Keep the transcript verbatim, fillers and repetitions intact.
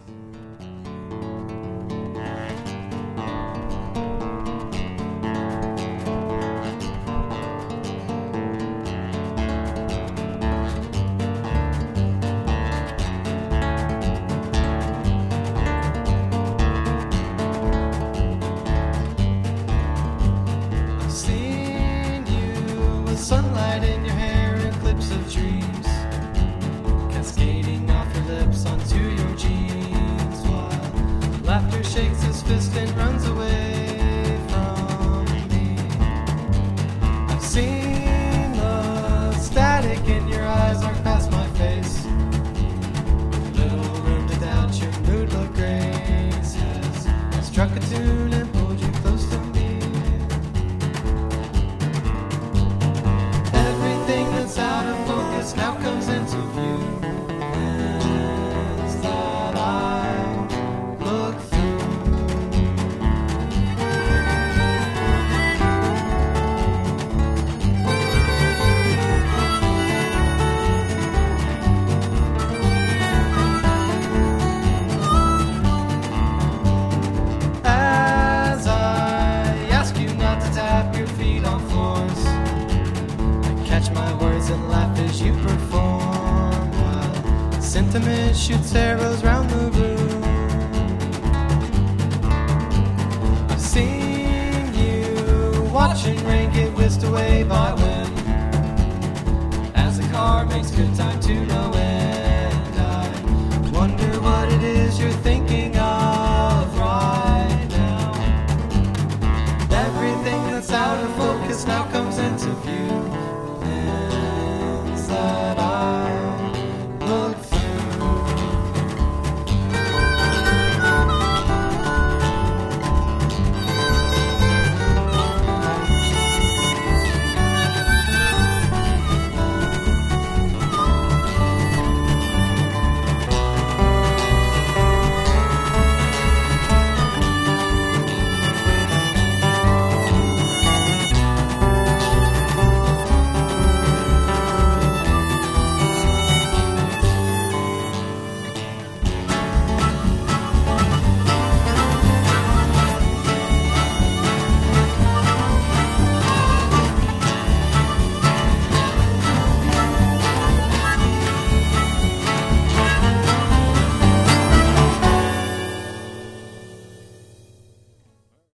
Sunlight in your hair and clips of dreams cascading off your lips onto your jeans, while laughter shakes his fist and runs away from me. I've seen the static in your eyes arc past my face. Little room to doubt your mood look grace has struck a tune and pulled you close to me. Out of focus now comes into view. Lens that I look through. As I ask you not to tap your feet on floors, catch my words and laugh as you perform, while sentiment shoots arrows round the room. I've seen you watching rain get whisked away by wind, as the car makes good time to no end.